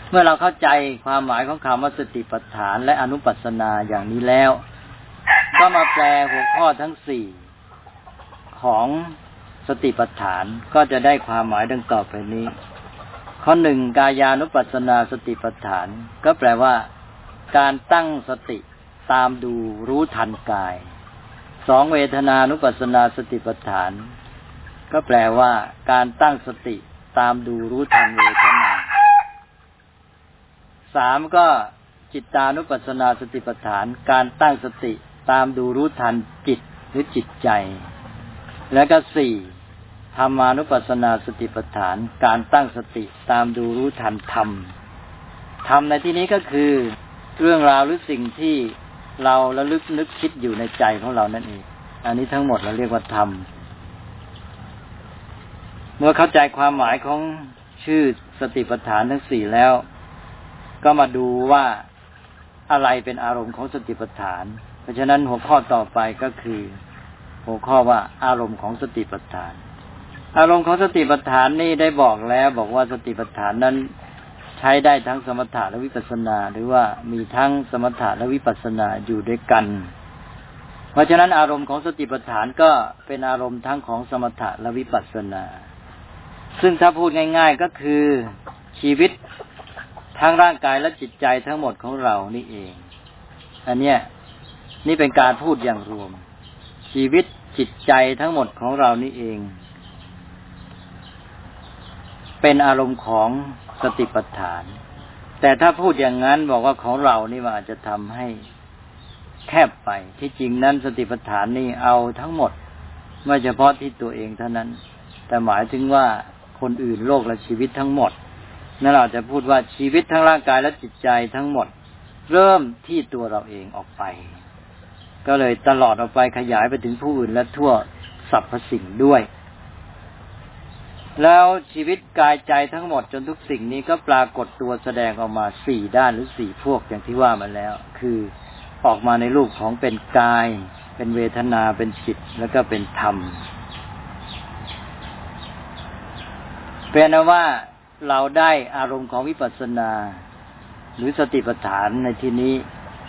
เมื่อเราเข้าใจความหมายของคำว่าสติปัฏฐานและอนุปัสสนาอย่างนี้แล้วก็มาแปลหัวข้อทั้ง4ของสติปัฏฐานก็จะได้ความหมายดังต่อไปนี้ข้อ1กายานุปัสสนาสติปัฏฐานก็แปลว่าการตั้งสติตามดูรู้ทันกาย2เวทนานุปัสสนาสติปัฏฐานก็แปลว่าการตั้งสติตามดูรู้ทันเวทนา3ก็จิตานุปัสสนาสติปัฏฐานการตั้งสติตามดูรู้ทันจิตหรือจิตใจและก็4ธรรมานุปัสสนาสติปัฏฐานการตั้งสติตามดูรู้ทันธรรมธรรมในที่นี้ก็คือเรื่องราวหรือสิ่งที่เราระลึกนึกคิดอยู่ในใจของเรานั่นเองอันนี้ทั้งหมดเราเรียกว่าธรรมเมื่อเข้าใจความหมายของชื่อสติปัฏฐานทั้ง4แล้วก็มาดูว่าอะไรเป็นอารมณ์ของสติปัฏฐานเพราะฉะนั้นหัวข้อต่อไปก็คือหัวข้อว่าอารมณ์ของสติปัฏฐานอารมณ์ของสติปัฏฐานนี่ได้บอกแล้วบอกว่าสติปัฏฐานนั้นใช้ได้ทั้งสมถะและวิปัสสนาหรือว่ามีทั้งสมถะและวิปัสสนาอยู่ด้วยกันเพราะฉะนั้นอารมณ์ของสติปัฏฐานก็เป็นอารมณ์ทั้งของสมถะและวิปัสสนาซึ่งถ้าพูดง่ายๆก็คือชีวิตทั้งร่างกายและจิตใจทั้งหมดของเรานี่เองอันเนี้ยนี่เป็นการพูดอย่างรวมชีวิตจิตใจทั้งหมดของเรานี่เองเป็นอารมณ์ของสติปัฏฐานแต่ถ้าพูดอย่างนั้นบอกว่าของเรานี่มันอาจจะทำให้แคบไปที่จริงนั้นสติปัฏฐานนี่เอาทั้งหมดไม่เฉพาะที่ตัวเองเท่านั้นแต่หมายถึงว่าคนอื่นโลกและชีวิตทั้งหมดนั่นเราจะพูดว่าชีวิตทั้งร่างกายและจิตใจทั้งหมดเริ่มที่ตัวเราเองออกไปก็เลยตลอดออกไปขยายไปถึงผู้อื่นและทั่วสรรพสิ่งด้วยแล้วชีวิตกายใจทั้งหมดจนทุกสิ่งนี้ก็ปรากฏตัวแสดงออกมา4ด้านหรือ4พวกอย่างที่ว่ามาแล้วคือออกมาในรูปของเป็นกายเป็นเวทนาเป็นจิตแล้วก็เป็นธรรมเป็นว่าเราได้อารมณ์ของวิปัสสนาหรือสติปัฏฐานในที่นี้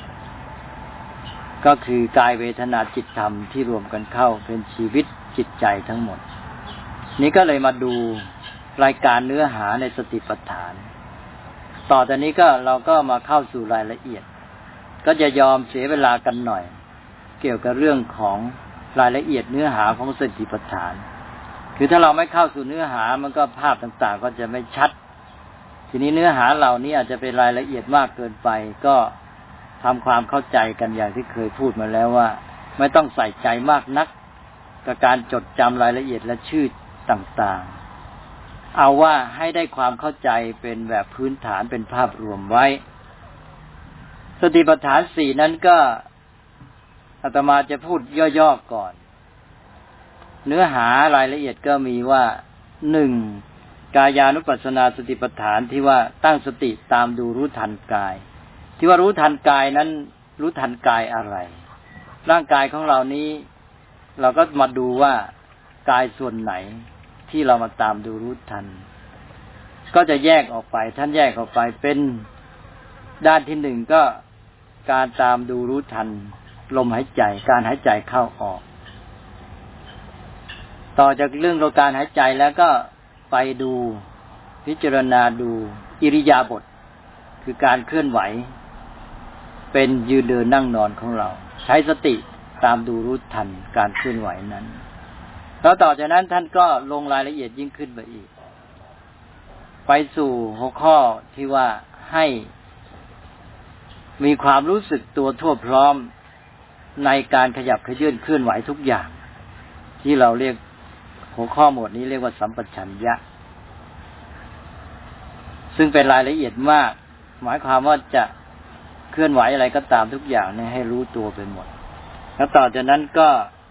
ก็คือกายเวทนาจิตธรรมที่รวมกันเข้าเป็นชีวิตจิตใจทั้งหมดนี้ก็เลยมาดูรายการเนื้อหาในสติปัฏฐานต่อจากนี้ก็เราก็มาเข้าสู่รายละเอียดก็จะยอมเสียเวลากันหน่อยเกี่ยวกับเรื่องของรายละเอียดเนื้อหาของสติปัฏฐานคือถ้าเราไม่เข้าสู่เนื้อหามันก็ภาพต่างๆก็จะไม่ชัดทีนี้เนื้อหาเหล่านี้อาจจะเป็นรายละเอียดมากเกินไปก็ทำความเข้าใจกันอย่างที่เคยพูดมาแล้วว่าไม่ต้องใส่ใจมากนักกับการจดจำรายละเอียดและชื่อต่างๆเอาว่าให้ได้ความเข้าใจเป็นแบบพื้นฐานเป็นภาพรวมไว้สติปัฏฐาน4นั้นก็อาตมาจะพูดย่อๆก่อนเนื้อหารายละเอียดก็มีว่า1กายานุปัสสนาสติปัฏฐานที่ว่าตั้งสติตามดูรู้ทันกายที่ว่ารู้ทันกายนั้นรู้ทันกายอะไรร่างกายของเรานี้เราก็มาดูว่ากายส่วนไหนที่เรามาตามดูรู้ทันก็จะแยกออกไปท่านแยกออกไปเป็นด้านที่1ก็การตามดูรู้ทันลมหายใจการหายใจเข้าออกต่อจากเรื่องของการหายใจแล้วก็ไปดูพิจารณาดูอิริยาบถคือการเคลื่อนไหวเป็นยืนเดินนั่งนอนของเราใช้สติตามดูรู้ทันการเคลื่อนไหวนั้นแล้วต่อจากนั้นท่านก็ลงรายละเอียดยิ่งขึ้นไปอีกไปสู่หัวข้อที่ว่าให้มีความรู้สึกตัวทั่วพร้อมในการขยับเขยื้อนเคลื่อนไหวทุกอย่างที่เราเรียกหัวข้อหมวดนี้เรียกว่าสัมปชัญญะซึ่งเป็นรายละเอียดมากหมายความว่าจะเคลื่อนไหวอะไรก็ตามทุกอย่างเนี่ยให้รู้ตัวไปหมดแล้วต่อจากนั้นก็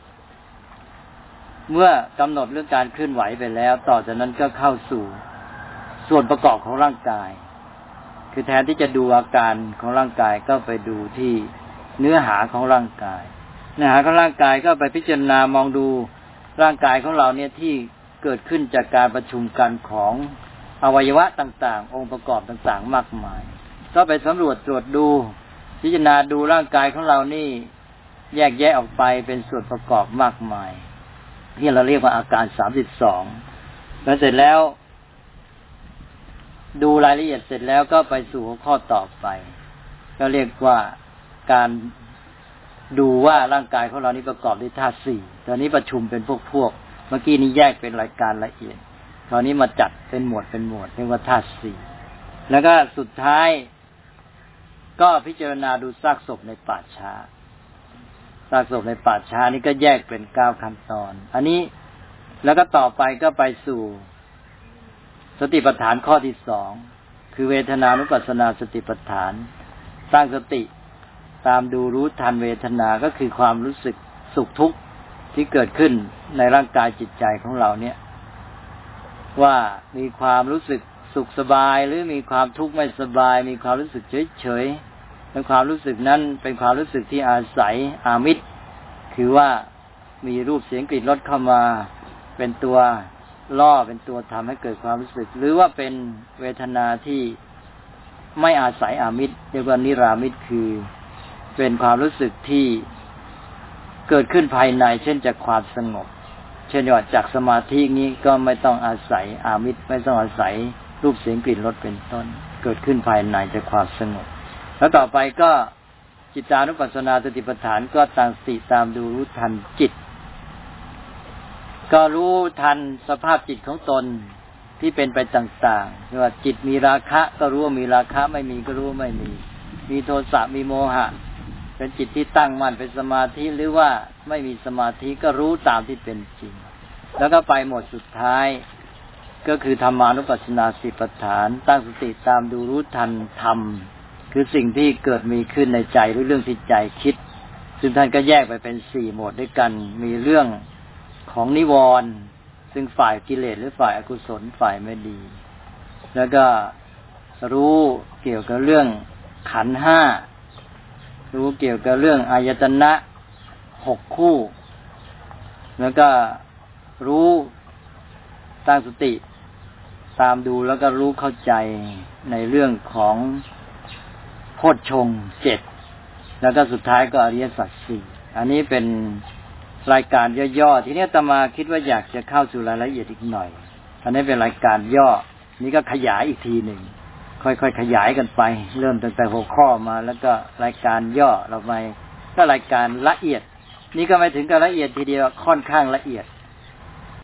เมื่อกำหนดเรื่องการเคลื่อนไหวไปแล้วต่อจากนั้นก็เข้าสู่ส่วนประกอบของร่างกายคือแทนที่จะดูอาการของร่างกายก็ไปดูที่เนื้อหาของร่างกายเนื้อหาของร่างกายก็ไปพิจารณามองดูร่างกายของเราเนี่ยที่เกิดขึ้นจากการประชุมกันของอวัยวะต่างๆองค์ประกอบต่างๆมากมายก็ไปสำรวจตรวจดูพิจารณาดูร่างกายของเรานี่แยกแยะออกไปเป็นส่วนประกอบมากมายที่เราเรียกว่าอาการ32แล้วเสร็จแล้วดูรายละเอียดเสร็จแล้วก็ไปสู่ข้อต่อไปก็เรียกว่าการดูว่าร่างกายของเรานี้ประกอบด้วยธาตุ4ตอนนี้ประชุมเป็นพวกเมื่อกี้นี้แยกเป็นรายการละเอียดคราวนี้มาจัดเป็นหมวดเรียกว่าธาตุ4แล้วก็สุดท้ายก็พิจารณาดูซากศพในป่าช้าซากศพในป่าช้านี่ก็แยกเป็น9ขั้นตอนอันนี้แล้วก็ต่อไปก็ไปสู่สติปัฏฐานข้อที่2คือเวทนานุปัสสนาสติปัฏฐานสร้างสติตามดูรู้ทันเวทนาก็คือความรู้สึกสุขทุกข์ที่เกิดขึ้นในร่างกายจิตใจของเราเนี่ยว่ามีความรู้สึกสุขสบายหรือมีความทุกข์ไม่สบายมีความรู้สึกเฉยๆเป็นความรู้สึกนั้นเป็นความรู้สึกที่อาศัยอามิตรคือว่ามีรูปเสียงกลิ่นรสเข้ามาเป็นตัวล่อเป็นตัวทำให้เกิดความรู้สึกหรือว่าเป็นเวทนาที่ไม่อาศัยอามิตรเรียกว่านิรามิตรคือเป็นความรู้สึกที่เกิดขึ้นภายในเช่นจากความสงบเช่นว่าจากสมาธินี้ก็ไม่ต้องอาศัยอามิตรไม่ต้องอาศัยรูปเสียงกลิ่นรสเป็นต้นเกิดขึ้นภายในจากความสงบแล้วต่อไปก็จิตานุปัสสนาสติปัฏฐานก็ตั้งสติตามดูรู้ทันจิตก็รู้ทันสภาพจิตของตนที่เป็นไปต่างๆว่าจิตมีราคะก็รู้ว่ามีราคะไม่มีก็รู้ว่าไม่มีโทสะมีโมหะเป็นจิตที่ตั้งมั่นเป็นสมาธิหรือว่าไม่มีสมาธิก็รู้ตามที่เป็นจริงแล้วก็ไปหมดสุดท้ายก็คือธรรมานุปัสสนาสติปัฏฐานตั้งสติตามดูรู้ทันธรรมคือสิ่งที่เกิดมีขึ้นในใจหรือเรื่องที่ใจคิดซึ่งท่านก็แยกไปเป็น4หมวดด้วยกันมีเรื่องของนิวรณ์ซึ่งฝ่ายกิเลสหรือฝ่ายอกุศลฝ่ายไม่ดีแล้วก็รู้เกี่ยวกับเรื่องขันธ์5รู้เกี่ยวกับเรื่องอายตนะ6คู่แล้วก็รู้ตั้งสติตามดูแล้วก็รู้เข้าใจในเรื่องของโพชฌงค์7แล้วก็สุดท้ายก็อริยสัจ4อันนี้เป็นรายการย่อๆทีนี้อาตมาคิดว่าอยากจะเข้าสู่รายละเอียดอีกหน่อยอันนี้เป็นรายการย่อนี่ก็ขยายอีกทีหนึ่งค่อยๆขยายกันไปเริ่มตั้งแต่หัวข้อมาแล้วก็รายการย่อเราไปก็รายการละเอียดนี่ก็ไม่ถึงกับละเอียดทีเดียวค่อนข้างละเอียด